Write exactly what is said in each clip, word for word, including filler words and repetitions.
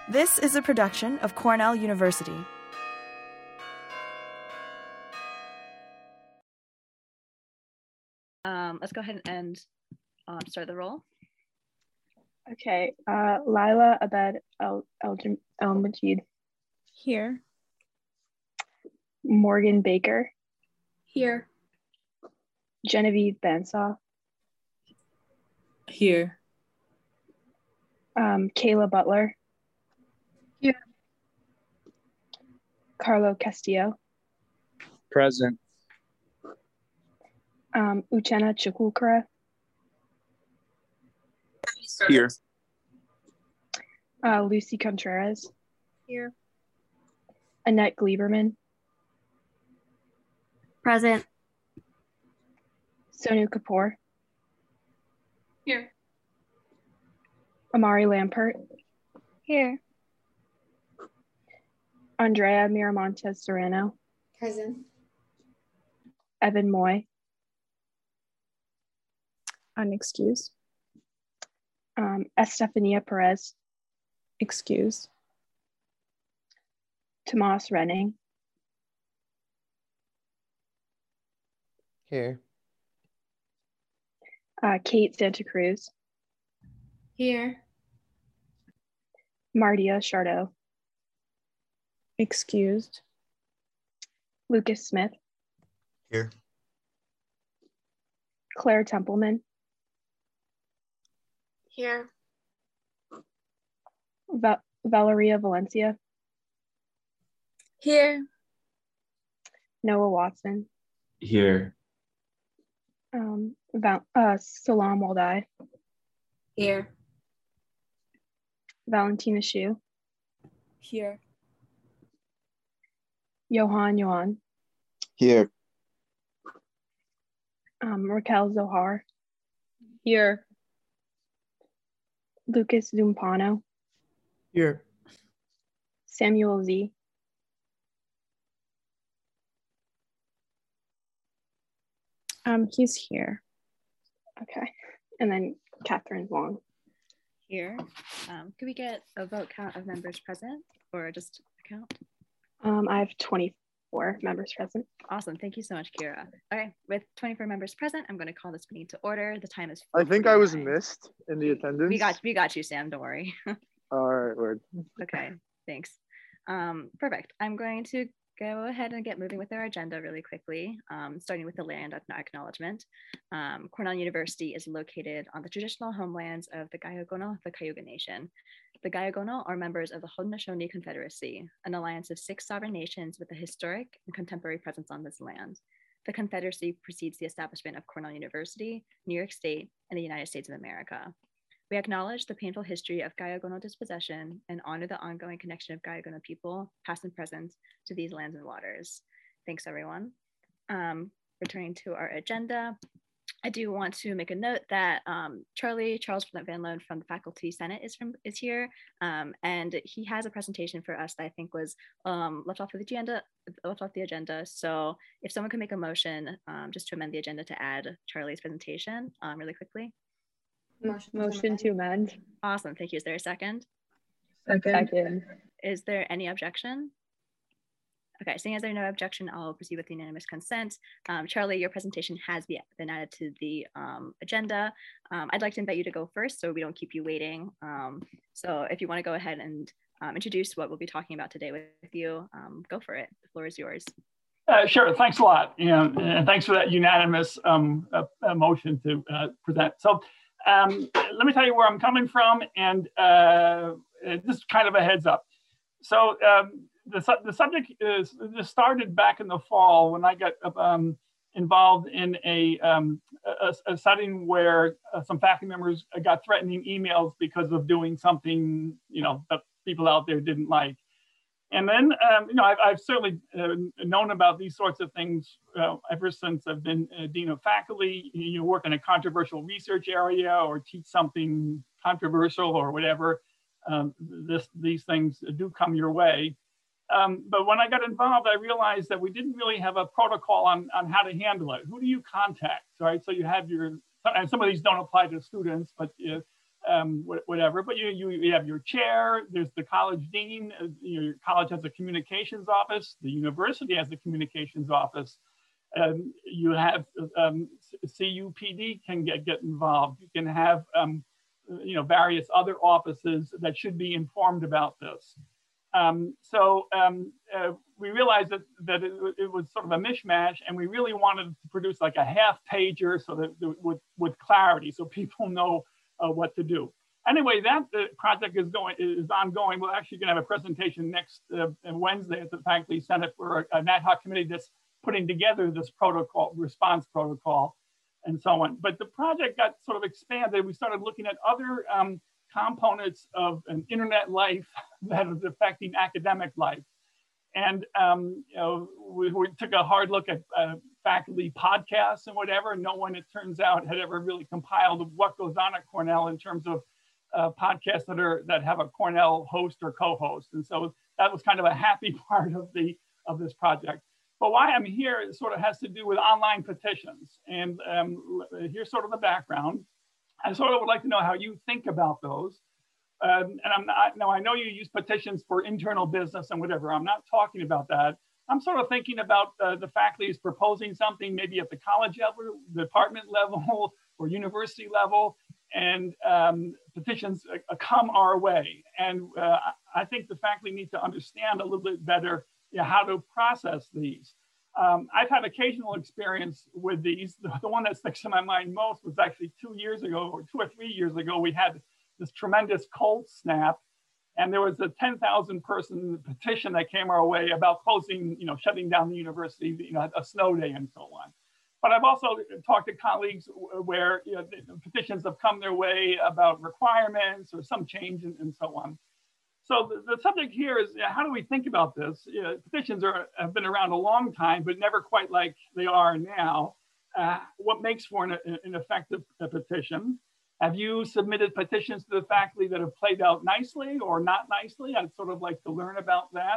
This is a production of Cornell University. Um, let's go ahead and um, start the roll. Okay, uh, Lila Abed El, El, El Majid. Here. Morgan Baker. Here. Genevieve Bansaw. Here. Um, Kayla Butler. Here. Carlo Castillo. Present. Um, Uchenna Chukwukara. Here. Uh, Lucy Contreras. Here. Annette Gleiberman. Present. Sonu Kapoor. Here. Amari Lampert. Here. Andrea Miramontes Serrano. Present. Evan Moy. Unexcused. Um, Estefania Perez. Excused. Tomas Renning. Here. Uh, Kate Santa Cruz. Here. Mardia Chardot. Excused. Lucas Smith. Here. Claire Templeman. Here. Va Valeria Valencia. Here. Noah Watson. Here. Um, Val uh, Salam Waldai. Here. Valentina Shu. Here. Johan Yuan. Here. Um, Raquel Zohar. Here. Lucas Zumpano. Here. Samuel Z. Um, he's here. Okay. And then Catherine Wong. Here. Um, could we get a vote count of members present or just a count? Um, I have twenty-four members present. Awesome. Thank you so much, Kira. All right. With twenty-four members present, I'm going to call this meeting to order. The time is I think I was forty-nine. missed in the attendance. We got, we got you, Sam. Don't worry. All right, word. Okay. Thanks. Um, perfect. I'm going to go ahead and get moving with our agenda really quickly, um, starting with the land acknowledgement. Um, Cornell University is located on the traditional homelands of the Gayogono, the Cayuga Nation. The Gayogono are members of the Haudenosaunee Confederacy, an alliance of six sovereign nations with a historic and contemporary presence on this land. The Confederacy precedes the establishment of Cornell University, New York State, and the United States of America. We acknowledge the painful history of Gayogono dispossession and honor the ongoing connection of Gayogono people, past and present, to these lands and waters. Thanks, everyone. Um, returning to our agenda, I do want to make a note that um, Charlie, Charles Van Loan from the Faculty Senate is, from, is here, um, and he has a presentation for us that I think was um, left off of the agenda, left off the agenda. So if someone can make a motion um, just to amend the agenda to add Charlie's presentation um, really quickly. Motion, Motion to amend. Awesome, thank you. Is there a second? Second. Second. Is there any objection? Okay, seeing as there's no objection, I'll proceed with unanimous consent. Um, Charlie, your presentation has been added to the um, agenda. Um, I'd like to invite you to go first so we don't keep you waiting. Um, so if you want to go ahead and um, introduce what we'll be talking about today with, with you, um, go for it. The floor is yours. Uh, sure, thanks a lot. And, and thanks for that unanimous um, uh, uh, motion to uh, present. So um, let me tell you where I'm coming from, and uh, just kind of a heads up. So um, the, su the subject is, this started back in the fall when I got um, involved in a, um, a, a setting where uh, some faculty members got threatening emails because of doing something, you know, that people out there didn't like. And then, um, you know, I've, I've certainly uh, known about these sorts of things uh, ever since I've been uh, dean of faculty. You work in a controversial research area or teach something controversial or whatever. Um, this, these things do come your way. Um, but when I got involved, I realized that we didn't really have a protocol on, on how to handle it. Who do you contact, right? So you have your, and some of these don't apply to students, but uh, um, whatever, but you, you, you have your chair, there's the college dean, uh, your college has a communications office, the university has a communications office. Um, you have um, C U P D can get, get involved. You can have um, you know, various other offices that should be informed about this. Um, so um, uh, we realized that, that it, it was sort of a mishmash, and we really wanted to produce like a half pager so that with, with clarity, so people know uh, what to do. Anyway, that uh, project is going is ongoing. We're actually going to have a presentation next uh, Wednesday at the Faculty Senate for an ad hoc committee that's putting together this protocol, response protocol, and so on. But the project got sort of expanded. We started looking at other um, components of an internet life that is affecting academic life. And um, you know, we, we took a hard look at uh, faculty podcasts and whatever. No one, it turns out, had ever really compiled what goes on at Cornell in terms of uh, podcasts that are that have a Cornell host or co-host. And so that was kind of a happy part of the of this project. But why I'm here sort of has to do with online petitions. And um, here's sort of the background. I sort of would like to know how you think about those. Um, and I'm not, now I know you use petitions for internal business and whatever. I'm not talking about that. I'm sort of thinking about uh, the faculty is proposing something maybe at the college level, department level, or university level, and um, petitions uh, come our way. And uh, I think the faculty need to understand a little bit better, you know, how to process these. Um, I've had occasional experience with these. The, the one that sticks to my mind most was actually two years ago, or two or three years ago, we had this tremendous cold snap, and there was a ten thousand person petition that came our way about closing, you know, shutting down the university, you know, a snow day and so on. But I've also talked to colleagues where, you know, petitions have come their way about requirements or some change and, and so on. So the, the subject here is, you know, how do we think about this? You know, petitions are, have been around a long time, but never quite like they are now. Uh, what makes for an, an effective petition? Have you submitted petitions to the faculty that have played out nicely or not nicely? I'd sort of like to learn about that.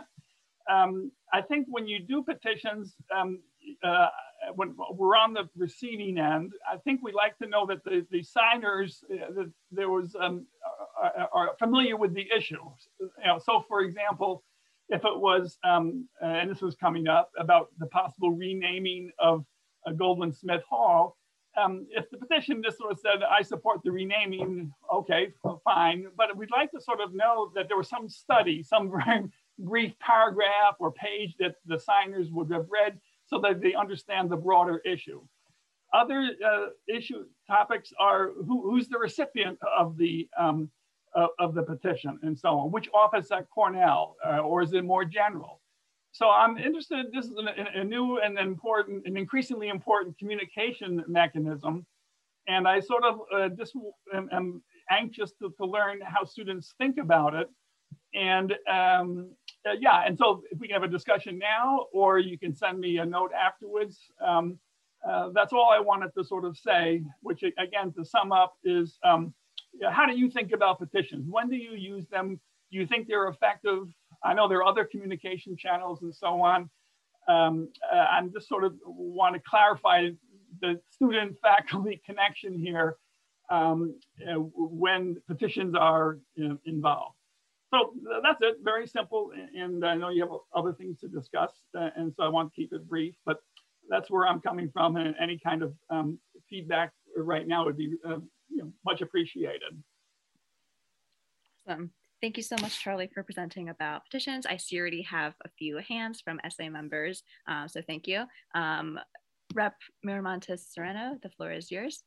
Um, I think when you do petitions, um, uh, when we're on the receiving end, I think we like to know that the, the signers, uh, that there was, um, are, are familiar with the issue. You know, so for example, if it was, um, uh, and this was coming up, about the possible renaming of uh, Goldwin Smith Hall, Um, if the petition just sort of said, I support the renaming, okay, fine. But we'd like to sort of know that there was some study, some very brief paragraph or page that the signers would have read so that they understand the broader issue. Other uh, issue topics are who, who's the recipient of the, um, uh, of the petition and so on, which office at Cornell, uh, or is it more general? So I'm interested, this is a, a new and important and increasingly important communication mechanism. And I sort of uh, just am, am anxious to, to learn how students think about it. And um, uh, yeah, and so if we can have a discussion now, or you can send me a note afterwards. Um, uh, that's all I wanted to sort of say, which again, to sum up is, um, yeah, how do you think about petitions? When do you use them? Do you think they're effective? I know there are other communication channels and so on. Um, uh, I'm just sort of want to clarify the student-faculty connection here um, uh, when petitions are, you know, involved. So that's it, very simple. And I know you have other things to discuss, uh, and so I want to keep it brief, but that's where I'm coming from, and any kind of um, feedback right now would be uh, you know, much appreciated. Awesome. Thank you so much, Charlie, for presenting about petitions. I see you already have a few hands from S A members, uh, so thank you. Um, Rep Miramontes Serrano, the floor is yours.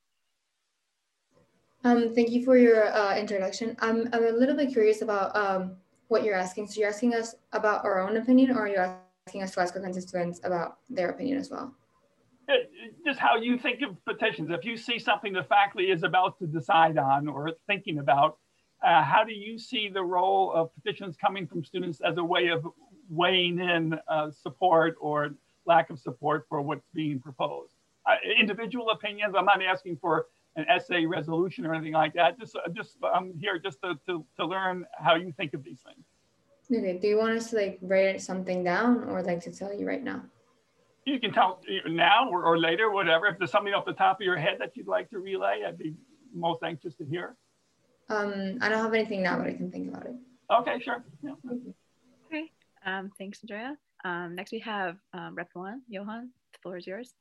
Um, thank you for your uh, introduction. I'm, I'm a little bit curious about um, what you're asking. So you're asking us about our own opinion, or are you asking us to ask our constituents about their opinion as well? Just how you think of petitions. If you see something the faculty is about to decide on or thinking about, Uh, how do you see the role of petitions coming from students as a way of weighing in uh, support or lack of support for what's being proposed? Uh, individual opinions, I'm not asking for an essay resolution or anything like that. Just, uh, just I'm here just to, to, to learn how you think of these things. Okay, do you want us to like write something down, or like to tell you right now? You can tell now or, or later, whatever. If there's something off the top of your head that you'd like to relay, I'd be most anxious to hear. Um, I don't have anything now, but I can think about it. Okay, sure. Yeah. Okay, um, thanks, Andrea. Um, next we have um, Rep one, Johan, the floor is yours.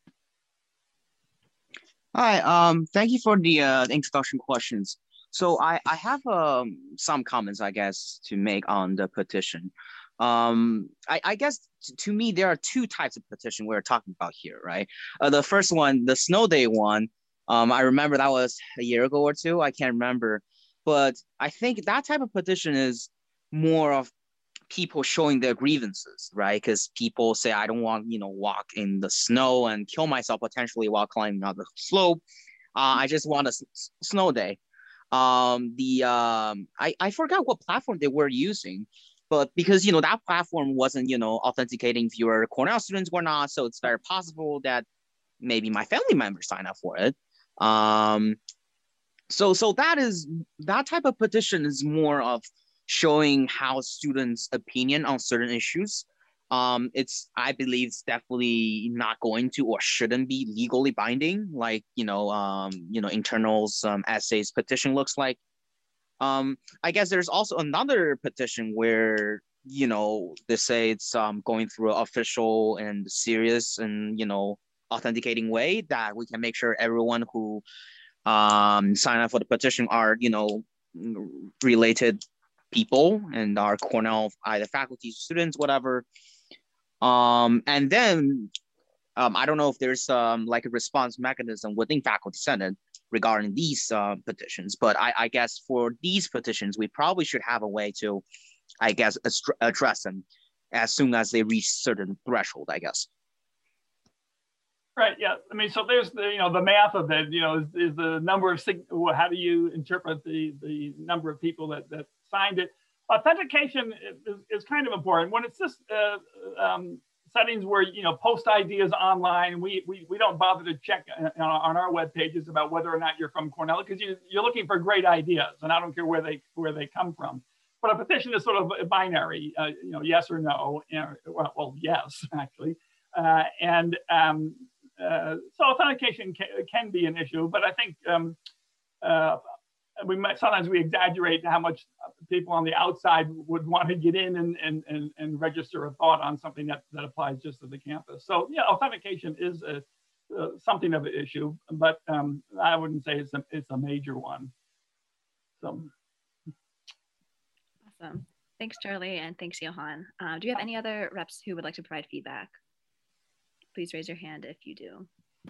Hi, um, thank you for the uh, introduction questions. So I, I have um, some comments, I guess, to make on the petition. Um, I, I guess t- to me, there are two types of petition we're talking about here, right? Uh, the first one, the snow day one, um, I remember that was a year ago or two, I can't remember. But I think that type of petition is more of people showing their grievances, right? Because people say, I don't want, you know, walk in the snow and kill myself potentially while climbing up the slope. Uh, I just want a s- snow day. Um, the um, I, I forgot what platform they were using, but because, you know, that platform wasn't, you know, authenticating if you were Cornell students or not. So it's very possible that maybe my family members sign up for it. Um, so so that is, that type of petition is more of showing how students' opinion on certain issues. Um, it's, I believe it's definitely not going to or shouldn't be legally binding, like, you know, um, you know, internals, um, essays petition looks like. Um, I guess there's also another petition where, you know, they say it's um, going through an official and serious and, you know, authenticating way that we can make sure everyone who um, sign up for the petition are, you know, related people and are Cornell, either faculty, students, whatever. Um, and then um, I don't know if there's um, like a response mechanism within Faculty Senate regarding these uh, petitions, but I, I guess for these petitions, we probably should have a way to, I guess, address them as soon as they reach certain threshold, I guess. Right. Yeah. I mean, so there's the, you know, the math of it, you know, is, is the number of, well, how do you interpret the, the number of people that, that signed it? Authentication is, is kind of important. When it's just uh, um, settings where, you know, post ideas online, we, we, we don't bother to check on, on our web pages about whether or not you're from Cornell, because you, you're looking for great ideas, and I don't care where they, where they come from. But a petition is sort of a binary, uh, you know, yes or no, you know, well, well, yes, actually. Uh, and um, Uh, so authentication can, can be an issue, but I think um, uh, we might, sometimes we exaggerate how much people on the outside would want to get in and, and, and, and register a thought on something that, that applies just to the campus. So yeah, authentication is a, uh, something of an issue, but um, I wouldn't say it's a, it's a major one. So. Awesome. Thanks, Charlie, and thanks, Johan. Uh, do you have any other reps who would like to provide feedback? Please raise your hand if you do.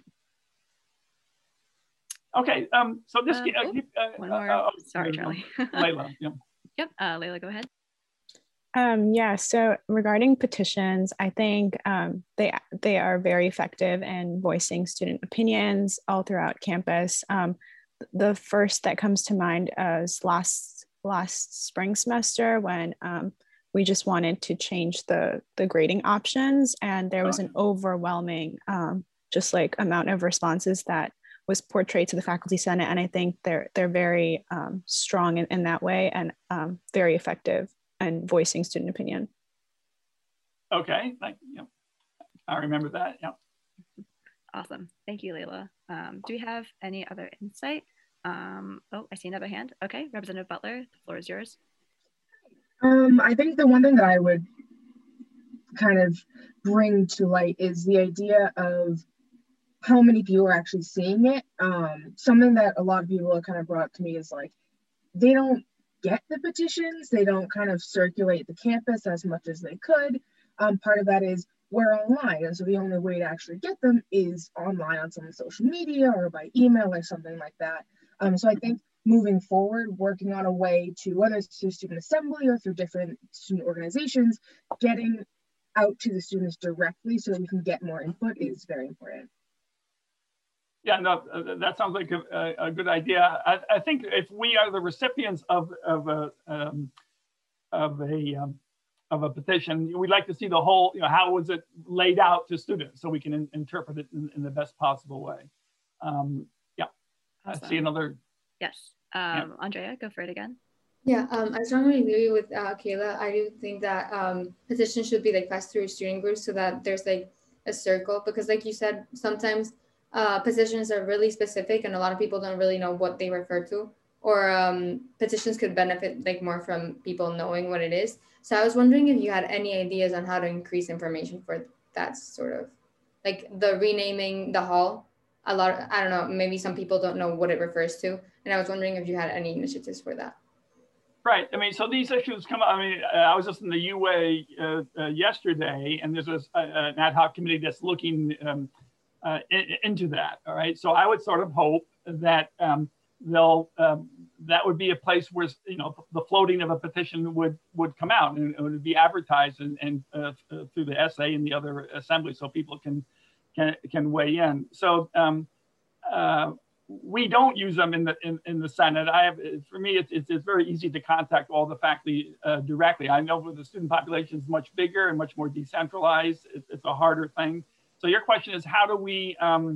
Okay, um, so this, uh, uh, uh, one more. Uh, uh, Sorry, Charlie. Layla, yeah. Yep, uh, Layla, go ahead. Um, yeah, so regarding petitions, I think um, they, they are very effective in voicing student opinions all throughout campus. Um, the first that comes to mind is last, last spring semester when um, we just wanted to change the, the grading options, and there was an overwhelming um, just like amount of responses that was portrayed to the Faculty Senate. And I think they're, they're very um, strong in, in that way, and um, very effective in voicing student opinion. Okay, thank you. I remember that, yeah. Awesome, thank you, Layla. Um, do we have any other insight? Um, oh, I see another hand. Okay, Representative Butler, the floor is yours. Um, I think the one thing that I would kind of bring to light is the idea of how many people are actually seeing it. Um, something that a lot of people have kind of brought up to me is like, they don't get the petitions, they don't kind of circulate the campus as much as they could. Um, part of that is we're online, and so the only way to actually get them is online on someone's social media or by email or something like that. Um, so I think moving forward, working on a way to, whether it's through student assembly or through different student organizations, getting out to the students directly so that we can get more input is very important. Yeah, no, uh, that sounds like a, a good idea. I, I think if we are the recipients of, of a, um, of a, um, of a petition, we'd like to see the whole, you know, how was it laid out to students so we can in, interpret it in, in the best possible way. Um, yeah, awesome. I see another. Yes, um, yeah. Andrea, go for it again. Yeah, um, I strongly agree with uh, Kayla. I do think that um, petitions should be like passed through student groups so that there's like a circle, because like you said, sometimes uh, petitions are really specific and a lot of people don't really know what they refer to. or um, petitions could benefit like more from people knowing what it is. So I was wondering if you had any ideas on how to increase information for that sort of, like the renaming the hall. A lot, of, I don't know, maybe some people don't know what it refers to. And I was wondering if you had any initiatives for that. Right. I mean, so these issues come up. I mean, uh, I was just in the U A uh, uh, yesterday, and there's a, an ad hoc committee that's looking um, uh, in, into that. All right. So I would sort of hope that um, they'll um, that would be a place where, you know, the floating of a petition would would come out, and it would be advertised and, and uh, through the S A and the other assemblies, so people can can can weigh in. So. Um, uh, We don't use them in the in, in the Senate. I have, for me, it's, it's, it's very easy to contact all the faculty uh, directly. I know the student population is much bigger and much more decentralized. It, it's a harder thing. So your question is, how do we um,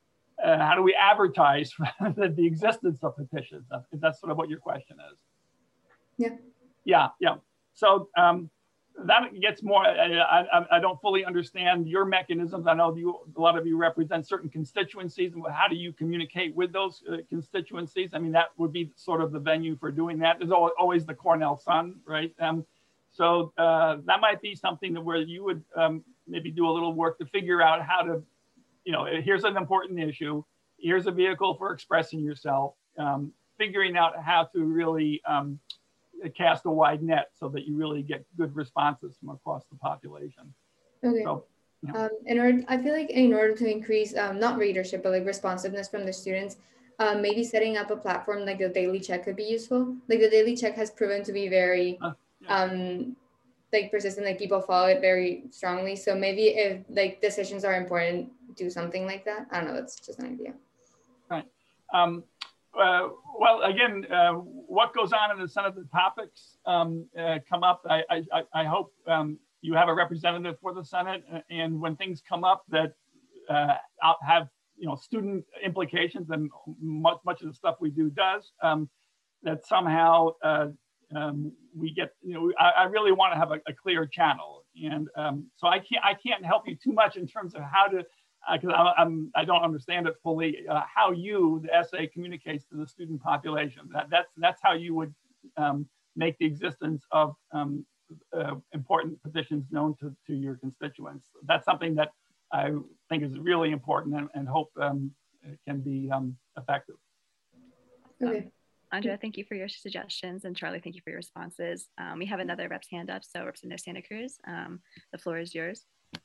uh, how do we advertise the, the existence of petitions? If that's sort of what your question is. Yeah. Yeah. Yeah. So. Um, That gets more, I, I, I don't fully understand your mechanisms. I know you, a lot of you represent certain constituencies, and how do you communicate with those uh, constituencies? I mean, that would be sort of the venue for doing that. There's always the Cornell Sun, right? Um, so uh, that might be something that where you would um, maybe do a little work to figure out how to, you know, here's an important issue. Here's a vehicle for expressing yourself, um, figuring out how to really, um, cast a wide net so that you really get good responses from across the population. Okay. So, you know. um, in order, I feel like in order to increase um, not readership but like responsiveness from the students, um, maybe setting up a platform like the Daily Check could be useful. Like the Daily Check has proven to be very uh, yeah. um, like persistent. Like people follow it very strongly. So maybe if like decisions are important, do something like that. I don't know. That's just an idea. Right. Um, Uh, well, again, uh, what goes on in the Senate, the topics um, uh, come up. I, I, I hope um, you have a representative for the Senate, and when things come up that uh, have, you know, student implications, and much, much of the stuff we do does, um, that somehow uh, um, we get, you know, I, I really want to have a, a clear channel. And um, so I can't, I can't help you too much in terms of how to, because uh, I'm, I don't understand it fully, uh, how you, the S A, communicates to the student population. That, that's, that's how you would um, make the existence of um, uh, important petitions known to, to your constituents. That's something that I think is really important, and, and hope um, it can be um, effective. Okay. Um, Andrea, thank you for your suggestions, and Charlie, thank you for your responses. Um, we have another rep's hand up, so Representative Santa Cruz, um, the floor is yours.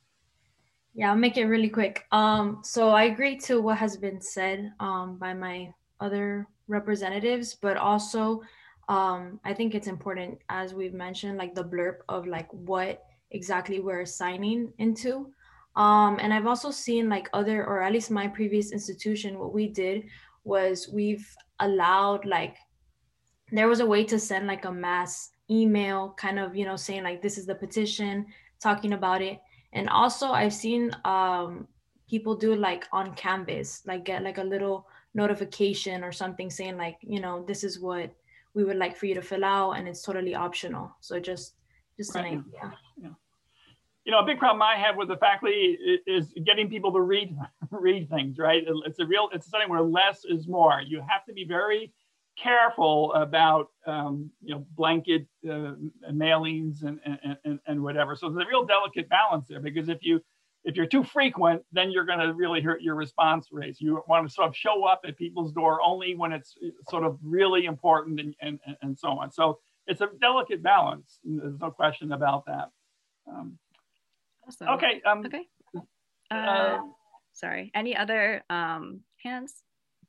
Yeah, I'll make it really quick. Um, so I agree to what has been said um, by my other representatives, but also um, I think it's important, as we've mentioned, like the blurb of like what exactly we're assigning into. Um, and I've also seen like other, or at least my previous institution, what we did was we've allowed like, there was a way to send like a mass email kind of, you know, saying like, this is the petition, talking about it. And also I've seen um, people do like on Canvas, like get like a little notification or something saying like, you know, this is what we would like for you to fill out, and it's totally optional. So just, just right. an idea. Yeah. You know, a big problem I have with the faculty is getting people to read, read things, right? It's a real, it's something where less is more. You have to be very careful about um, you know, blanket uh, mailings and, and, and, and whatever. So there's a real delicate balance there, because if you if you're too frequent, then you're going to really hurt your response rates. You want to sort of show up at people's door only when it's sort of really important, and, and, and so on. So it's a delicate balance. There's no question about that. Um, awesome. Okay. Um, okay. Uh, uh, sorry. Any other um, hands?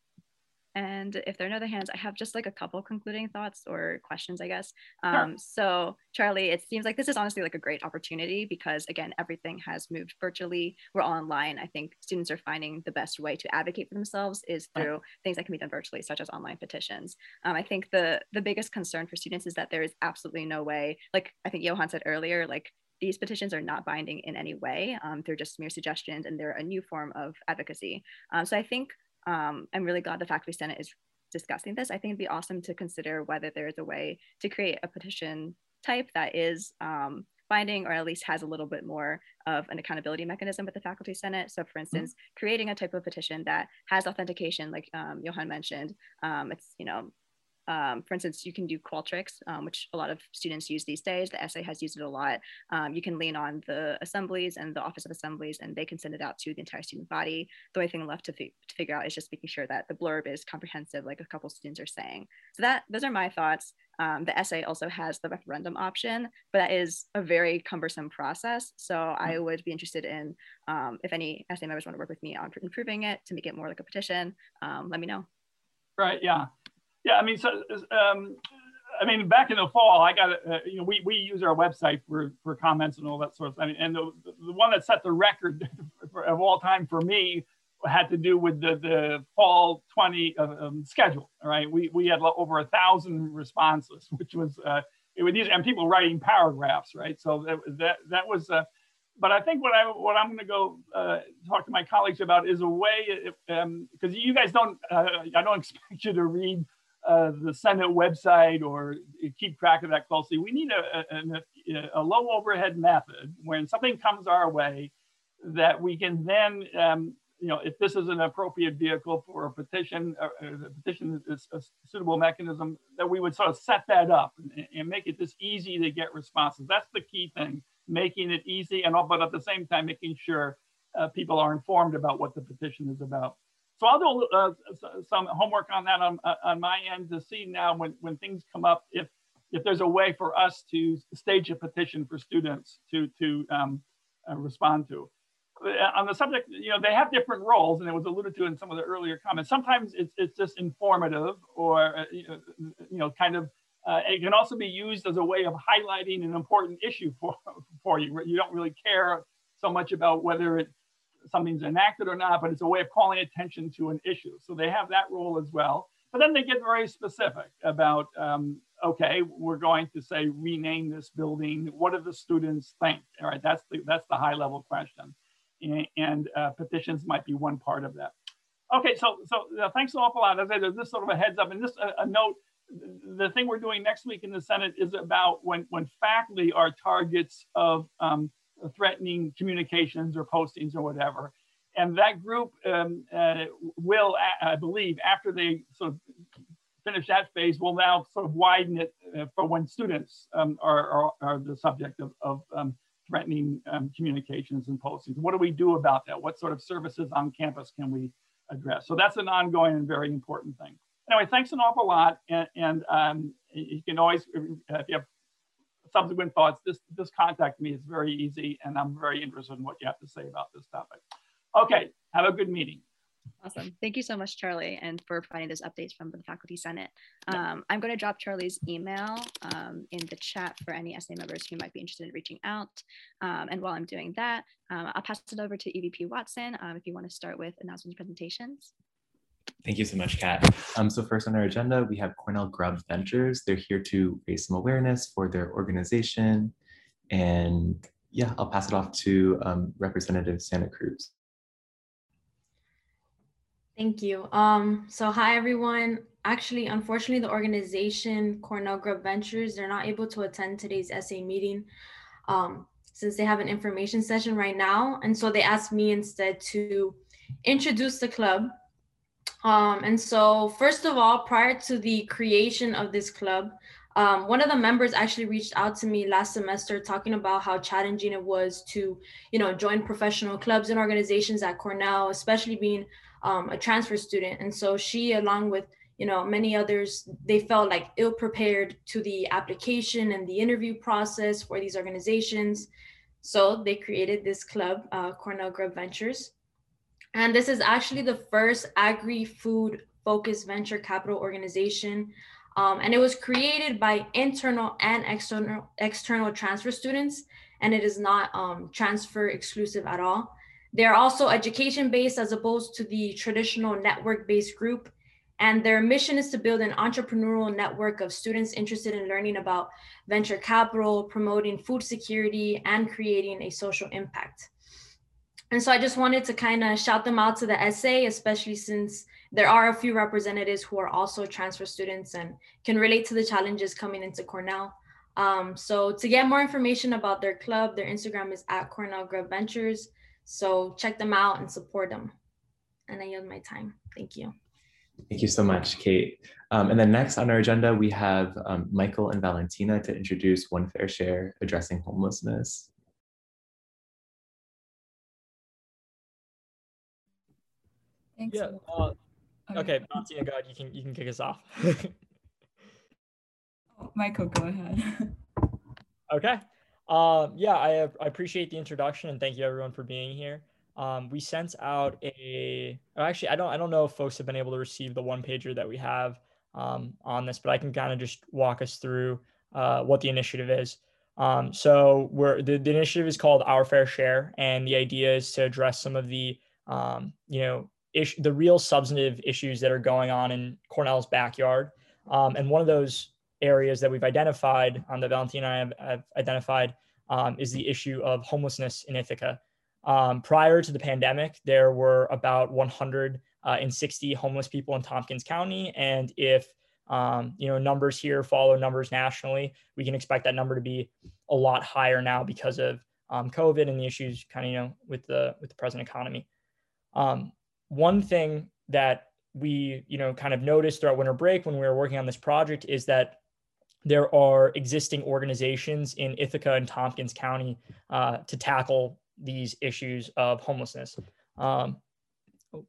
And if there are no other hands, I have just like a couple concluding thoughts or questions, I guess. Um, sure. So Charlie, it seems like this is honestly like a great opportunity, because again, everything has moved virtually. We're all online. I think students are finding the best way to advocate for themselves is through right. things that can be done virtually, such as online petitions. Um, I think the, the biggest concern for students is that there is absolutely no way, like I think Johan said earlier, like these petitions are not binding in any way. Um, they're just mere suggestions, and they're a new form of advocacy. Um, so I think Um, I'm really glad the Faculty Senate is discussing this. I think it'd be awesome to consider whether there's a way to create a petition type that is um, binding, or at least has a little bit more of an accountability mechanism with the Faculty Senate. So for instance, mm-hmm. creating a type of petition that has authentication, like um, Johan mentioned, um, it's, you know, Um, for instance, you can do Qualtrics, um, which a lot of students use these days. The S A has used it a lot. Um, you can lean on the assemblies and the Office of Assemblies, and they can send it out to the entire student body. The only thing left to, fi to figure out is just making sure that the blurb is comprehensive, like a couple students are saying. So that those are my thoughts. Um, the S A also has the referendum option, but that is a very cumbersome process. So I would be interested in um, if any S A members want to work with me on improving it to make it more like a petition, um, let me know. Right, yeah. Yeah, I mean, so, um, I mean, back in the fall, I got, uh, you know, we, we use our website for, for comments and all that sort of thing. And the, the one that set the record for, of all time for me had to do with the, the fall twenty um, schedule, all right? We, we had over a thousand responses, which was, uh, it was, and people writing paragraphs, right? So that, that, that was, uh, but I think what, I, what I'm gonna go uh, talk to my colleagues about is a way, because um, you guys don't, uh, I don't expect you to read Uh, the Senate website or keep track of that closely. We need a, a, a low overhead method when something comes our way that we can then, um, you know, if this is an appropriate vehicle for a petition, uh, a petition is a suitable mechanism, that we would sort of set that up and, and make it this easy to get responses. That's the key thing, making it easy, and all, but at the same time, making sure uh, people are informed about what the petition is about. So I'll do uh, some homework on that on, uh, on my end to see now when, when things come up, if, if there's a way for us to stage a petition for students to, to um, uh, respond to. On the subject, you know, they have different roles, and it was alluded to in some of the earlier comments. Sometimes it's, it's just informative or, uh, you, know, you know, kind of, uh, it can also be used as a way of highlighting an important issue for, for you. You don't really care so much about whether it, something's enacted or not, but it's a way of calling attention to an issue. So they have that role as well. But then they get very specific about, um, okay, we're going to say, rename this building. What do the students think? All right, that's the, that's the high level question. And, and uh, petitions might be one part of that. Okay, so, so uh, thanks an awful lot. As I said, this sort of a heads up, and this uh, a note, the thing we're doing next week in the Senate is about when, when faculty are targets of um, threatening communications or postings or whatever. And that group um, uh, will, I believe, after they sort of finish that phase, will now sort of widen it uh, for when students um, are, are, are the subject of, of um, threatening um, communications and postings. What do we do about that? What sort of services on campus can we address? So that's an ongoing and very important thing. Anyway, thanks an awful lot. And, and um, you can always, uh, if you have subsequent thoughts, just, just contact me. It's very easy, and I'm very interested in what you have to say about this topic. Okay, have a good meeting. Awesome. Thank you so much, Charlie, and for providing those updates from the Faculty Senate. Um, I'm going to drop Charlie's email um, in the chat for any S A members who might be interested in reaching out. Um, and while I'm doing that, um, I'll pass it over to E V P Watson um, if you want to start with announcements and presentations. Thank you so much, Kat. Um, so first on our agenda, we have Cornell Grub Ventures. They're here to raise some awareness for their organization. And yeah, I'll pass it off to um, Representative Santa Cruz. Thank you. Um, so hi, everyone. Actually, unfortunately, the organization Cornell Grub Ventures, they're not able to attend today's S A meeting um, since they have an information session right now. And so they asked me instead to introduce the club. Um, and so first of all, prior to the creation of this club, um, one of the members actually reached out to me last semester talking about how challenging it was to, you know, join professional clubs and organizations at Cornell, especially being um, a transfer student. And so she, along with, you know, many others, they felt like ill prepared to the application and the interview process for these organizations. So they created this club, uh, Cornell Grub Ventures. And this is actually the first agri-food focused venture capital organization. Um, and it was created by internal and external, external transfer students. And it is not um, transfer exclusive at all. They're also education-based as opposed to the traditional network-based group. And their mission is to build an entrepreneurial network of students interested in learning about venture capital, promoting food security, and creating a social impact. And so I just wanted to kind of shout them out to the S A, especially since there are a few representatives who are also transfer students and can relate to the challenges coming into Cornell. Um, so to get more information about their club, their Instagram is at Cornell Grub Ventures. So check them out and support them. And I yield my time. Thank you. Thank you so much, Kate. Um, and then next on our agenda, we have um, Michael and Valentina to introduce One Fair Share, Addressing Homelessness. Thanks. Yeah. Uh, okay, Valentina, go ahead. You can you can kick us off. Oh, Michael, go ahead. Okay. Um, yeah, I, I appreciate the introduction and thank you everyone for being here. Um, we sent out a, actually, I don't, I don't know if folks have been able to receive the one pager that we have um, on this, but I can kind of just walk us through uh, what the initiative is. Um, so we're, the, the initiative is called Our Fair Share, and the idea is to address some of the, um, you know, ish, the real substantive issues that are going on in Cornell's backyard. Um, and one of those areas that we've identified, um, that Valentina and I have, have identified, um, is the issue of homelessness in Ithaca. Um, prior to the pandemic, there were about one hundred sixty homeless people in Tompkins County. And if, um, you know, numbers here follow numbers nationally, we can expect that number to be a lot higher now because of um, COVID and the issues kind of, you know, with the, with the present economy. Um, one thing that we, you know, kind of noticed throughout winter break when we were working on this project is that there are existing organizations in Ithaca and Tompkins County uh, to tackle these issues of homelessness. Um, oh.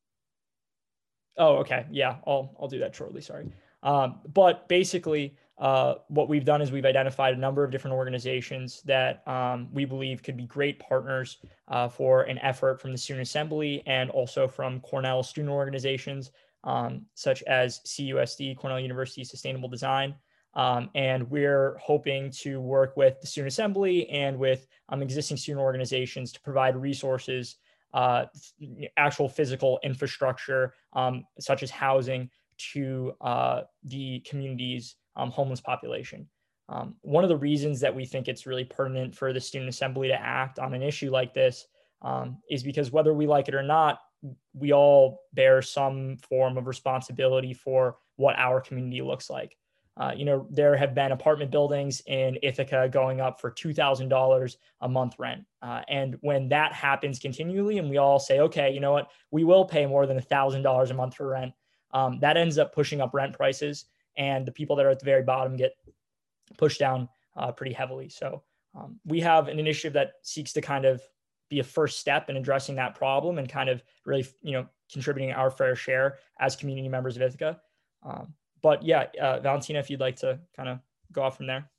oh, okay. Yeah, I'll, I'll do that shortly. Sorry. Um, but basically, uh, what we've done is we've identified a number of different organizations that um, we believe could be great partners uh, for an effort from the Student Assembly and also from Cornell student organizations, um, such as C U S D, Cornell University Sustainable Design. Um, and we're hoping to work with the Student Assembly and with um, existing student organizations to provide resources, uh, actual physical infrastructure, um, such as housing, to uh, the community's um, homeless population. Um, one of the reasons that we think it's really pertinent for the Student Assembly to act on an issue like this um, is because whether we like it or not, we all bear some form of responsibility for what our community looks like. Uh, you know, there have been apartment buildings in Ithaca going up for two thousand dollars a month rent. Uh, and when that happens continually and we all say, okay, you know what, we will pay more than one thousand dollars a month for rent, um, that ends up pushing up rent prices, and the people that are at the very bottom get pushed down uh, pretty heavily. So um, we have an initiative that seeks to kind of be a first step in addressing that problem and kind of really, you know, contributing our fair share as community members of Ithaca. Um, But yeah, uh, Valentina, if you'd like to kind of go off from there.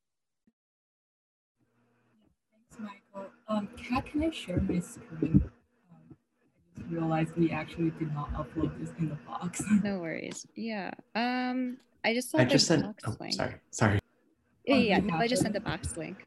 Thanks, Michael. Um, Kat, can I share my screen? Um, I just realized we actually did not upload this in the box. No worries. Yeah. Um, I just saw I the just sent, box oh, link. sorry, sorry. Yeah, Oh, yeah. you No, have I just it? sent the box link.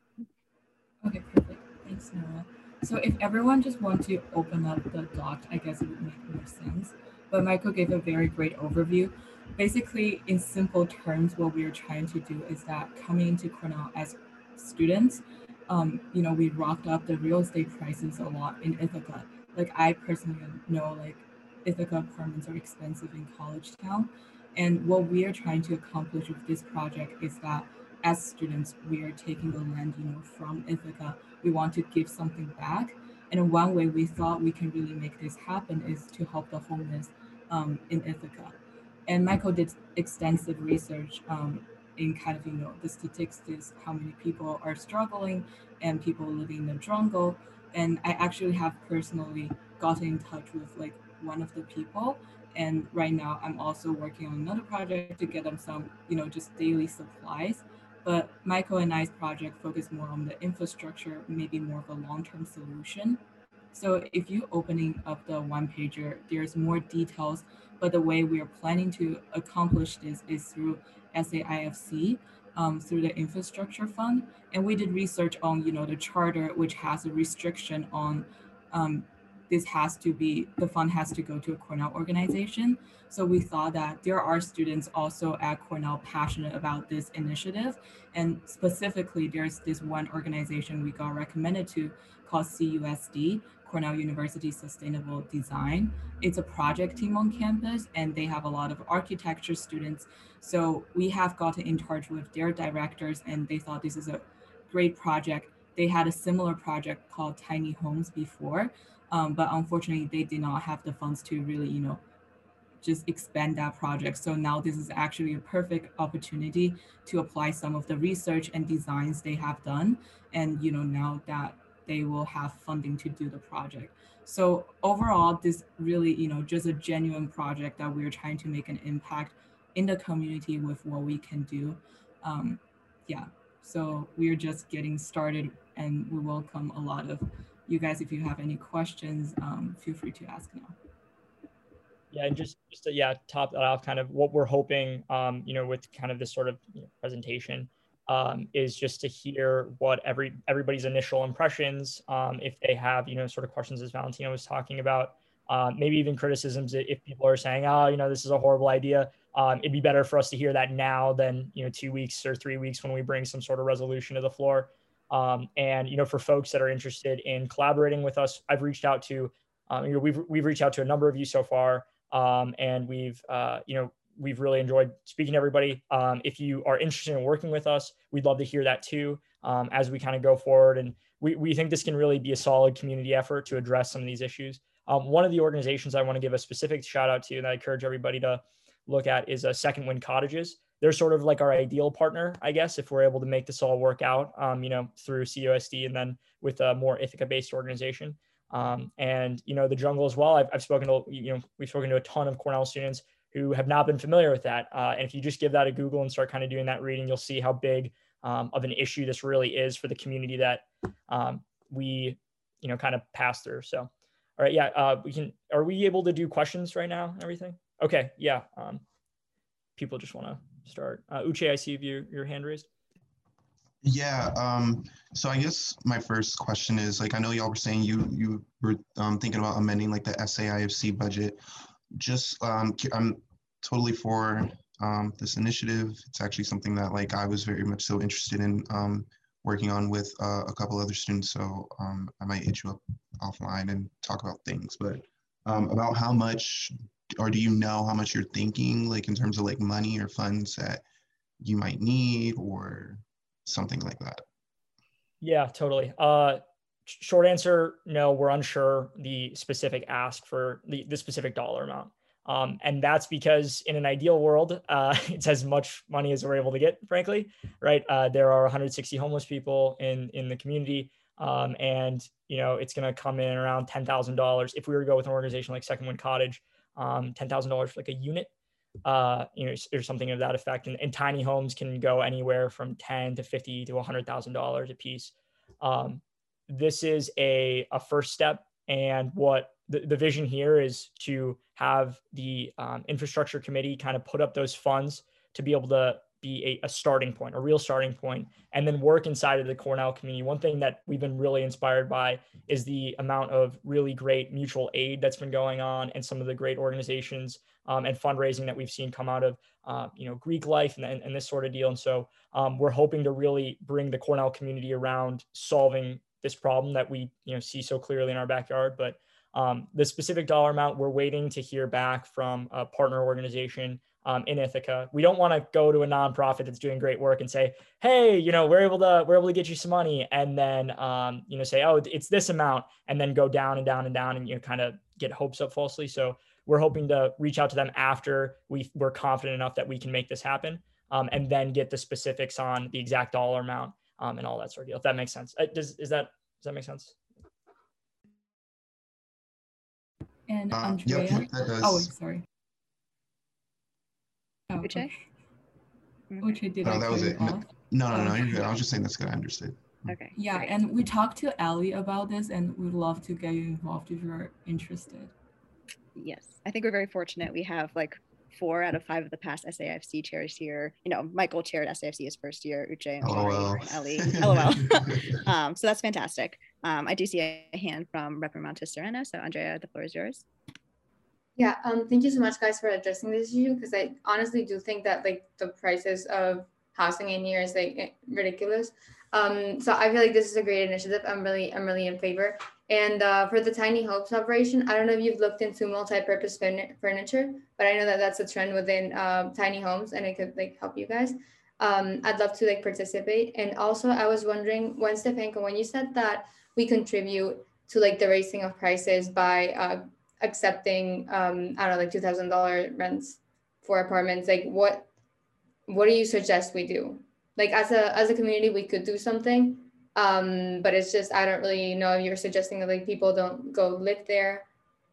Okay, perfect. Thanks, Noah. So if everyone just wants to open up the doc, I guess it would make more sense. But Michael gave a very great overview. Basically, in simple terms, what we are trying to do is that coming into Cornell as students, um, you know, we rocked up the real estate prices a lot in Ithaca. Like I personally know, like Ithaca apartments are expensive in College Town. And what we are trying to accomplish with this project is that as students, we are taking the land, you know, from Ithaca. We want to give something back. And in one way we thought we can really make this happen is to help the homeless um, in Ithaca. And Michael did extensive research um, in kind of, you know, the statistics, how many people are struggling and people living in the jungle. And I actually have personally gotten in touch with like one of the people. And right now I'm also working on another project to get them some, you know, just daily supplies. But Michael and I's project focus more on the infrastructure, maybe more of a long-term solution. So if you opening up the one pager, there's more details, but the way we are planning to accomplish this is through S A I F C, um, through the infrastructure fund. And we did research on, you know, the charter, which has a restriction on um, this has to be, the fund has to go to a Cornell organization. So we thought that there are students also at Cornell passionate about this initiative. And specifically, there's this one organization we got recommended to called C U S D, Cornell University Sustainable Design. It's a project team on campus and they have a lot of architecture students. So we have gotten in touch with their directors and they thought this is a great project. They had a similar project called Tiny Homes before, um, but unfortunately they did not have the funds to really, you know, just expand that project. So now this is actually a perfect opportunity to apply some of the research and designs they have done. And, you know, now that they will have funding to do the project. So overall, this really, you know, just a genuine project that we're trying to make an impact in the community with what we can do. Um, yeah, so we're just getting started, and we welcome a lot of you guys. If you have any questions, um, feel free to ask now. Yeah, and just, just to, yeah, top that off, kind of what we're hoping, um, you know, with kind of this sort of you know, presentation um, is just to hear what every everybody's initial impressions, um, if they have, you know, sort of questions as Valentina was talking about, um, maybe even criticisms if people are saying, oh, you know, this is a horrible idea. Um, it'd be better for us to hear that now than, you know, two weeks or three weeks when we bring some sort of resolution to the floor. Um, and, you know, for folks that are interested in collaborating with us, I've reached out to, um, you know, we've, we've reached out to a number of you so far. Um, and we've, uh, you know, we've really enjoyed speaking to everybody. Um, if you are interested in working with us, we'd love to hear that too, um, as we kind of go forward. And we, we think this can really be a solid community effort to address some of these issues. Um, one of the organizations I want to give a specific shout out to, and I encourage everybody to look at, is a Second Wind Cottages. They're sort of like our ideal partner, I guess, if we're able to make this all work out, um, you know, through C O S D and then with a more Ithaca-based organization. Um, and, you know, the jungle as well. I've, I've spoken to, you know, we've spoken to a ton of Cornell students who have not been familiar with that. Uh, and if you just give that a Google and start kind of doing that reading, you'll see how big um, of an issue this really is for the community that um, we, you know, kind of pass through. So, all right, yeah, uh, we can, are we able to do questions right now and everything? Okay, yeah. Um, people just want to start. Uh, Uche, I see your, your hand raised. Yeah, um, so I guess my first question is, like, I know y'all were saying you you were um, thinking about amending like the S A I F C budget. Just, um, I'm totally for um, this initiative. It's actually something that like I was very much so interested in um, working on with uh, a couple other students. So um, I might hit you up offline and talk about things, but um, about how much, or do you know how much you're thinking, like in terms of like money or funds that you might need or something like that? Yeah, totally. Uh, short answer, no, we're unsure the specific ask for the, the specific dollar amount. Um, and that's because in an ideal world, uh, it's as much money as we're able to get, frankly, right? Uh, there are one hundred sixty homeless people in, in the community. Um, and, you know, it's going to come in around ten thousand dollars. If we were to go with an organization like Second Wind Cottage, um, ten thousand dollars for like a unit, uh, you know, or something of that effect. And, and tiny homes can go anywhere from ten to fifty to one hundred thousand dollars a piece. Um, this is a, a first step. And what the, the vision here is to have the um, infrastructure committee kind of put up those funds to be able to be a, a starting point, a real starting point, and then work inside of the Cornell community. One thing that we've been really inspired by is the amount of really great mutual aid that's been going on and some of the great organizations um, and fundraising that we've seen come out of, uh, you know, Greek life and, and, and this sort of deal. And so um, we're hoping to really bring the Cornell community around solving this problem that we, you know, see so clearly in our backyard. But um, the specific dollar amount, we're waiting to hear back from a partner organization um, in Ithaca. We don't want to go to a nonprofit that's doing great work and say, hey, you know, we're able to, we're able to get you some money. And then, um, you know, say, oh, it's this amount, and then go down and down and down and, you know, kind of get hopes up falsely. So we're hoping to reach out to them after we, we're confident enough that we can make this happen, um, and then get the specifics on the exact dollar amount um, and all that sort of deal, if that makes sense. Uh, does, is that, does that make sense? And Uh, Andrea, yep, that does. oh, sorry. Oh, Uche? okay. Uche, did No, I that cut was you it. No, off? no, no, no, Oh. you're good. I was just saying that's good. I understood. Okay. Yeah, great. and we talked to Ali about this, and we'd love to get you involved if you're interested. Yes, I think we're very fortunate. We have like four out of five of the past S A I F C chairs here. You know, Michael chaired S A I F C his first year, Uche and Shari LOL. and Ellie. LOL. um, so that's fantastic. Um, I do see a hand from Reprimantis Serena. So Andrea, the floor is yours. Yeah, um, thank you so much, guys, for addressing this issue, because I honestly do think that like the prices of housing in here is like ridiculous. Um, so I feel like this is a great initiative. I'm really, I'm really in favor. And uh, for the Tiny Homes operation, I don't know if you've looked into multi-purpose furniture, but I know that that's a trend within uh, tiny homes, and it could like help you guys. Um, I'd love to like participate. And also, I was wondering, when Stefanko, when you said that we contribute to like the raising of prices by uh, accepting, um, I don't know, like two thousand dollars rents for apartments. Like what, what do you suggest we do? Like as a, as a community, we could do something, um, but it's just, I don't really know if you're suggesting that like people don't go live there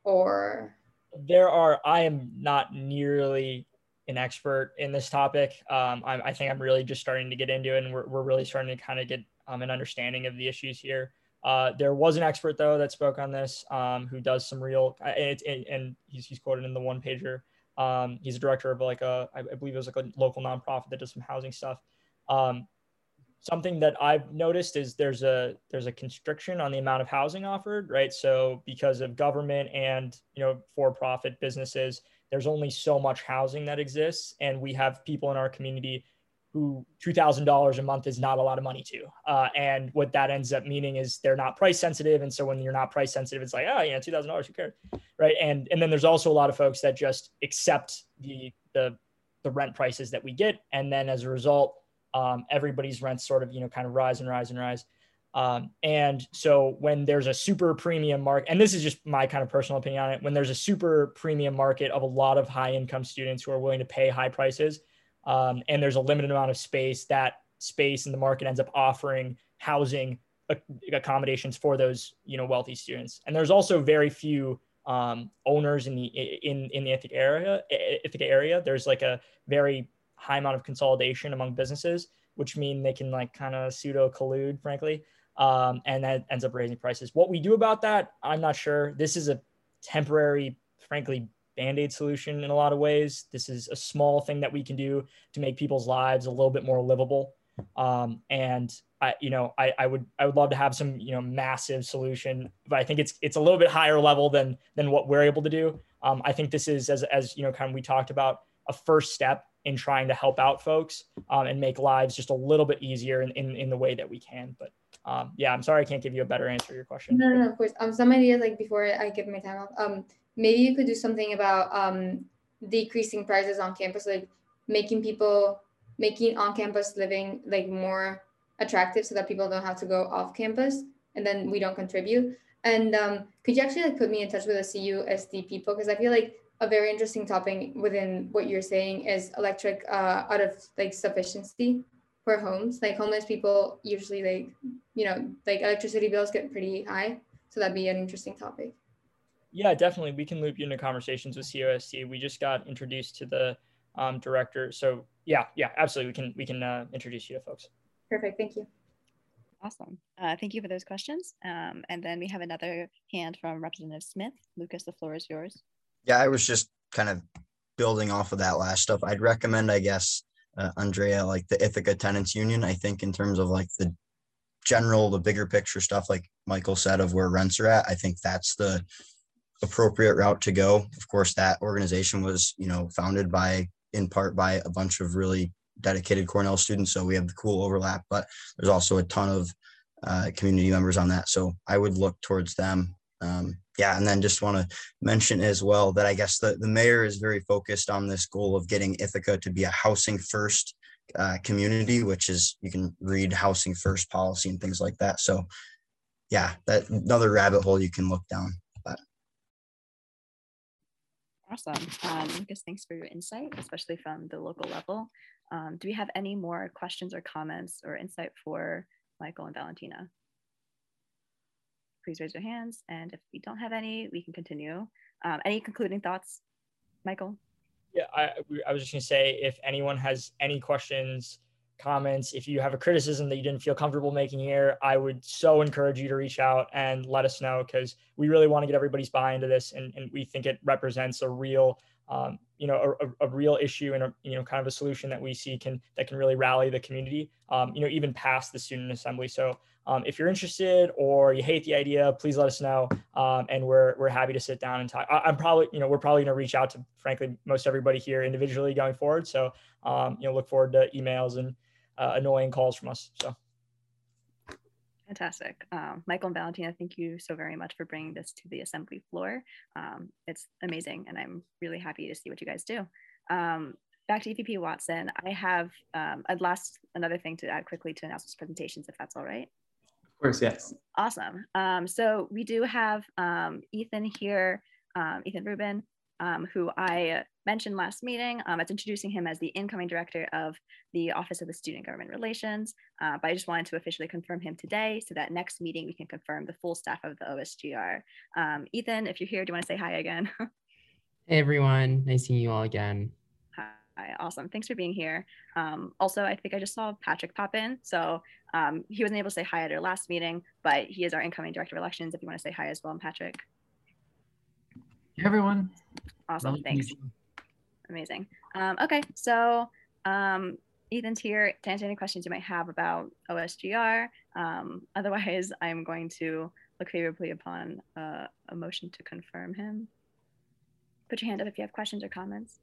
or. There are, I am not nearly an expert in this topic. Um, I, I think I'm really just starting to get into it, and we're, we're really starting to kind of get um, an understanding of the issues here. Uh, there was an expert though that spoke on this, um, who does some real, and, and, and he's, he's quoted in the one pager. Um, he's a director of like a, I believe it was like a local nonprofit that does some housing stuff. Um, something that I've noticed is there's a, there's a constriction on the amount of housing offered, right? So because of government and, you know, for-profit businesses, there's only so much housing that exists. And we have people in our community who two thousand dollars a month is not a lot of money to. Uh, and what that ends up meaning is they're not price sensitive. And so when you're not price sensitive, it's like, oh, you know, two thousand dollars, who cares, right? And, and then there's also a lot of folks that just accept the, the, the rent prices that we get. And then as a result, um, everybody's rents sort of, you know, kind of rise and rise and rise. Um, and so when there's a super premium market, and this is just my kind of personal opinion on it, when there's a super premium market of a lot of high income students who are willing to pay high prices, Um, and there's a limited amount of space, that space in the market ends up offering housing accommodations for those, you know, wealthy students. And there's also very few um, owners in the in in the Ithaca area. Ithaca area, there's like a very high amount of consolidation among businesses, which mean they can like kind of pseudo collude, frankly, um, and that ends up raising prices. What we do about that, I'm not sure. This is a temporary, frankly, Band-Aid solution in a lot of ways. This is a small thing that we can do to make people's lives a little bit more livable. Um, and I, you know, I, I would, I would love to have some, you know, massive solution, but I think it's, it's a little bit higher level than, than what we're able to do. Um, I think this is, as, as, you know, kind of, we talked about, a first step in trying to help out folks um, and make lives just a little bit easier in, in, in the way that we can. But um, yeah, I'm sorry, I can't give you a better answer to your question. No, no, no, of course. Um, some ideas, like before I give my time off, um, maybe you could do something about um, decreasing prices on campus, like making people, making on-campus living like more attractive so that people don't have to go off campus and then we don't contribute. And um, could you actually like put me in touch with the C U S D people? Because I feel like a very interesting topic within what you're saying is electric uh, out of like sufficiency for homes. Like homeless people usually like, you know, like electricity bills get pretty high. So that'd be an interesting topic. Yeah, definitely. We can loop you into conversations with C U S D. We just got introduced to the um, director. So yeah, yeah, absolutely. We can, we can uh, introduce you to folks. Perfect. Thank you. Awesome. Uh, thank you for those questions. Um, and then we have another hand from Representative Smith. Lucas, the floor is yours. Yeah, I was just kind of building off of that last stuff. I'd recommend, I guess, uh, Andrea, like the Ithaca Tenants Union. I think in terms of like the general, the bigger picture stuff, like Michael said, of where rents are at, I think that's the appropriate route to go. Of course, that organization was, you know, founded by, in part by a bunch of really dedicated Cornell students. So we have the cool overlap, but there's also a ton of uh, community members on that. So I would look towards them. Um, yeah, and then just want to mention as well that I guess the, the mayor is very focused on this goal of getting Ithaca to be a housing first uh, community, which is, you can read housing first policy and things like that. So yeah, that another rabbit hole you can look down. But. Awesome. Um, Lucas, thanks for your insight, especially from the local level. Um, do we have any more questions or comments or insight for Michael and Valentina? Please raise your hands. And if we don't have any, we can continue. Um, any concluding thoughts, Michael? Yeah, I, I was just gonna say, if anyone has any questions, comments, if you have a criticism that you didn't feel comfortable making here, I would so encourage you to reach out and let us know, because we really want to get everybody's buy-in to this, and, and we think it represents a real, um, you know, a, a real issue and a, you know, kind of a solution that we see can that can really rally the community, um, you know, even past the student assembly. So um, if you're interested or you hate the idea, please let us know, um, and we're we're happy to sit down and talk. I, I'm probably, you know, we're probably going to reach out to, frankly, most everybody here individually going forward. So um, you know, look forward to emails and uh, annoying calls from us. So. Fantastic. Um, Michael and Valentina, thank you so very much for bringing this to the assembly floor. Um, it's amazing, and I'm really happy to see what you guys do. Um, back to E V P Watson, I have um, a last another thing to add quickly to announcements presentations, if that's all right. Of course, yes. Awesome. Um, so we do have um, Ethan here um, Ethan Rubin, um, who I mentioned last meeting. Um, it's introducing him as the incoming director of the Office of the Student Government Relations, uh, but I just wanted to officially confirm him today so that next meeting we can confirm the full staff of the O S G R. Um, Ethan, if you're here, do you want to say hi again? Hey everyone, nice seeing you all again. Hi, awesome. Thanks for being here. Um, also, I think I just saw Patrick pop in. So um, he wasn't able to say hi at our last meeting, but he is our incoming director of elections. If you want to say hi as well, Patrick. Hey everyone. Awesome, Lovely to thanks. meet you. Amazing. Um, okay, so um, Ethan's here to answer any questions you might have about O S G R. Um, otherwise, I'm going to look favorably upon uh, a motion to confirm him. Put your hand up if you have questions or comments.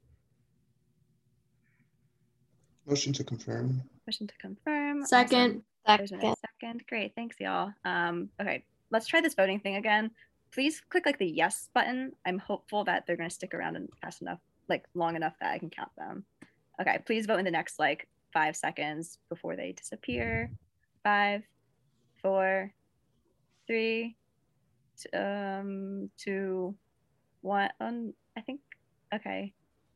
Motion to confirm. Motion to confirm. Second. Awesome. There's a second. Great. Thanks, y'all. Um, okay, let's try this voting thing again. Please click like the yes button. I'm hopeful that they're going to stick around and fast enough, like long enough that I can count them. Okay, please vote in the next like five seconds before they disappear. Five, four, three, t- um, two, one. Um, I think, okay.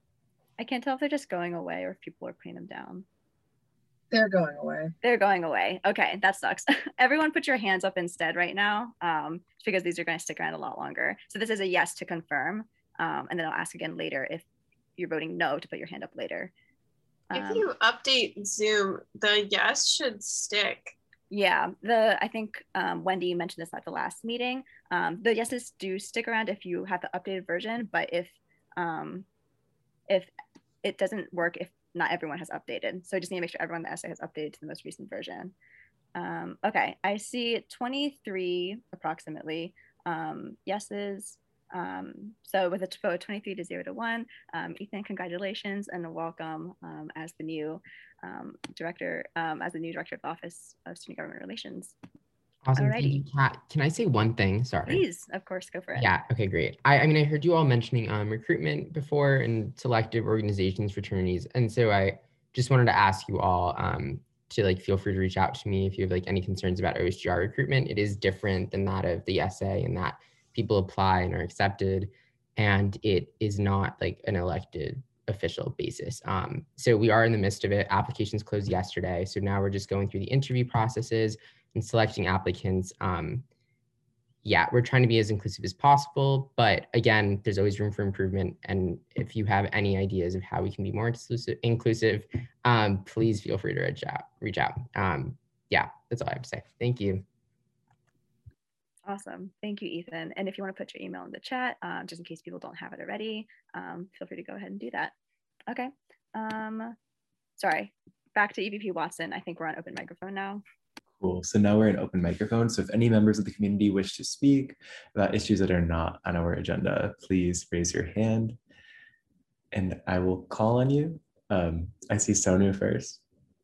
I can't tell if they're just going away or if people are putting them down. They're going away. They're going away. Okay, that sucks. Everyone put your hands up instead right now, um, because these are going to stick around a lot longer. So this is a yes to confirm, um, and then I'll ask again later if you're voting no to put your hand up later. If Um, you update Zoom, the yes should stick. Yeah, the I think um, Wendy mentioned this at the last meeting. Um, the yeses do stick around if you have the updated version, but if um, if it doesn't work if not everyone has updated. So I just need to make sure everyone in the essay has updated to the most recent version. Um, okay, I see twenty-three approximately um, yeses. Um, so with a vote twenty-three to zero to one, um, Ethan, congratulations and welcome um, as the new um, director, um, as the new director of the Office of Student Government Relations. Awesome. Alrighty. Thank you, Kat. Can I say one thing? Sorry. Please, of course, go for it. Yeah, okay, great. I, I mean, I heard you all mentioning um, recruitment before and selective organizations, fraternities. And so I just wanted to ask you all um, to like, feel free to reach out to me if you have like any concerns about O S G R recruitment. It is different than that of the S A in that people apply and are accepted, and it is not like an elected official basis. Um, so we are in the midst of it. Applications closed yesterday. So now we're just going through the interview processes and selecting applicants. Um, yeah, we're trying to be as inclusive as possible, but again, there's always room for improvement. And if you have any ideas of how we can be more inclusive, inclusive um, please feel free to reach out. Reach out. Um, yeah, that's all I have to say. Thank you. Awesome. Thank you, Ethan. And if you want to put your email in the chat, um, just in case people don't have it already, um, feel free to go ahead and do that. Okay. Um, sorry, back to E V P Watson. I think we're on open microphone now. Cool. So now we're in open microphone. So if any members of the community wish to speak about issues that are not on our agenda, please raise your hand and I will call on you. Um, I see Sonu first.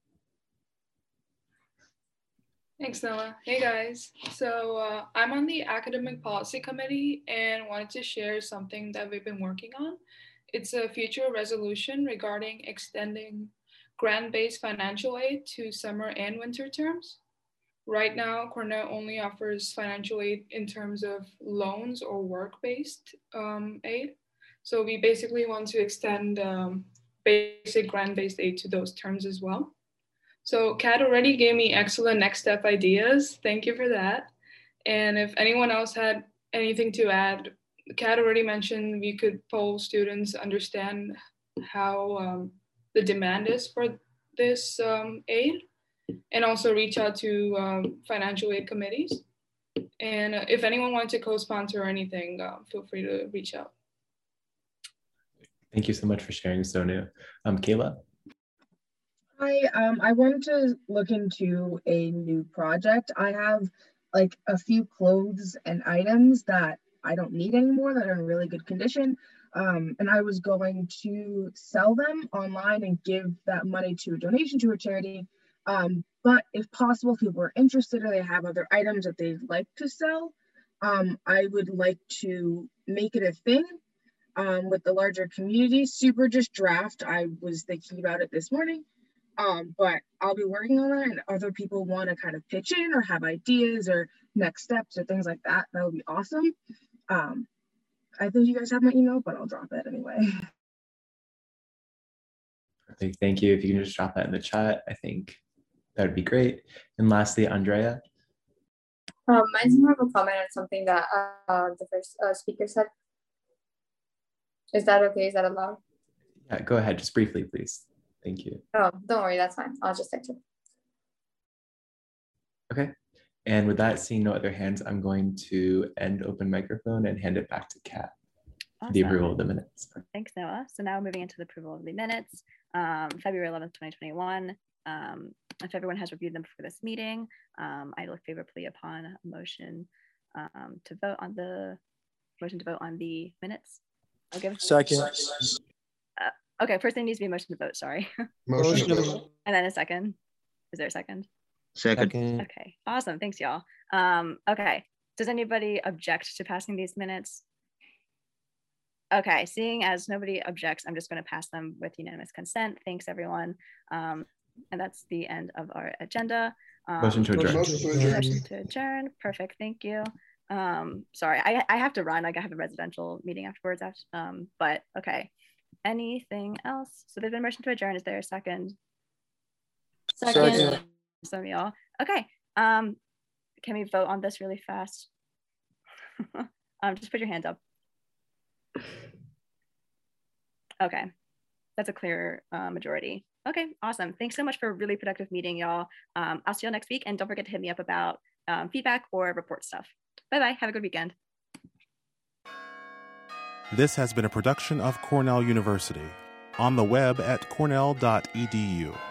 Thanks, Noah. Hey guys. So uh, I'm on the Academic Policy Committee and wanted to share something that we've been working on. It's a future resolution regarding extending grant-based financial aid to summer and winter terms. Right now, Cornell only offers financial aid in terms of loans or work-based um, aid. So we basically want to extend um, basic grant-based aid to those terms as well. So Kat already gave me excellent next step ideas. Thank you for that. And if anyone else had anything to add, Kat already mentioned we could poll students understand how um, the demand is for this um, aid, and also reach out to um, financial aid committees. And uh, if anyone wants to co-sponsor or anything, uh, feel free to reach out. Thank you so much for sharing, Sonu. Um, Kayla? Hi, um, I wanted to look into a new project. I have like a few clothes and items that I don't need anymore that are in really good condition. Um, and I was going to sell them online and give that money to a donation to a charity. Um, but if possible, if people are interested or they have other items that they'd like to sell, um, I would like to make it a thing um, with the larger community. Super just draft. I was thinking about it this morning. Um, but I'll be working on that, and other people want to kind of pitch in or have ideas or next steps or things like that. That would be awesome. Um, I think you guys have my email, but I'll drop it anyway. Perfect. Thank you. If you can just drop that in the chat, I think that would be great. And lastly, Andrea. Um, mine's more of a comment on something that uh, the first uh, speaker said. Is that okay? Is that allowed? Yeah, go ahead. Just briefly, please. Thank you. Oh, don't worry. That's fine. I'll just text you. Okay. And with that, seeing no other hands, I'm going to end open microphone and hand it back to Kat for the Awesome. approval of the minutes. Thanks, Noah. So now moving into the approval of the minutes, um, February eleventh, twenty twenty-one. Um, if everyone has reviewed them for this meeting, um, I look favorably upon a motion um, to vote on the motion to vote on the minutes. I'll give Second. Uh, okay, first there needs to be a motion to vote, sorry. Motion to vote. And then a second. Is there a second? Second. Okay, awesome. Thanks, y'all. Um, okay, does anybody object to passing these minutes? Okay, seeing as nobody objects, I'm just going to pass them with unanimous consent. Thanks, everyone. Um, and that's the end of our agenda. Um, Motion to adjourn. Motion to adjourn. Motion to adjourn. Perfect. Thank you. Um, sorry, I, I have to run. Like I have a residential meeting afterwards. After, um, but okay. Anything else? So there's been a motion to adjourn. Is there a second? Second. Second. Some of y'all. Okay. Um, can we vote on this really fast? um, just put your hands up. Okay, that's a clear uh, majority. Okay, awesome. Thanks so much for a really productive meeting, y'all. Um, I'll see y'all next week, and don't forget to hit me up about um, feedback or report stuff. Bye-bye, have a good weekend. This has been a production of Cornell University, on the web at cornell dot e d u.